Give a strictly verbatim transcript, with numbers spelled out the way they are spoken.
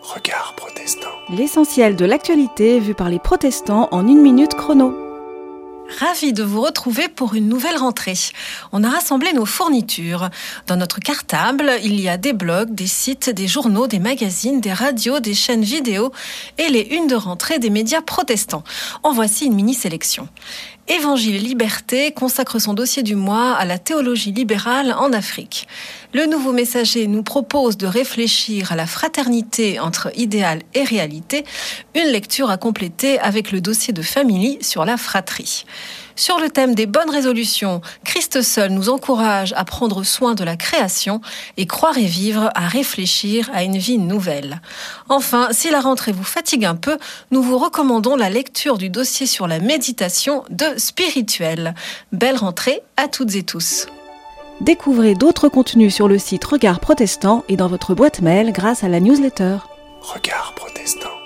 Regard protestant. L'essentiel de l'actualité vu par les protestants en une minute chrono. Ravi de vous retrouver pour une nouvelle rentrée. On a rassemblé nos fournitures. Dans notre cartable, il y a des blogs, des sites, des journaux, des magazines, des radios, des chaînes vidéo et les unes de rentrée des médias protestants. En voici une mini-sélection. Évangile et Liberté consacre son dossier du mois à la théologie libérale en Afrique. Le Nouveau Messager nous propose de réfléchir à la fraternité entre idéal et réalité, une lecture à compléter avec le dossier de Family sur la fratrie. Sur le thème des bonnes résolutions, Christ seul nous encourage à prendre soin de la création et croire et vivre à réfléchir à une vie nouvelle. Enfin, si la rentrée vous fatigue un peu, nous vous recommandons la lecture du dossier sur la méditation de Spirituel. Belle rentrée à toutes et tous. Découvrez d'autres contenus sur le site Regard Protestant et dans votre boîte mail grâce à la newsletter. Regard protestant.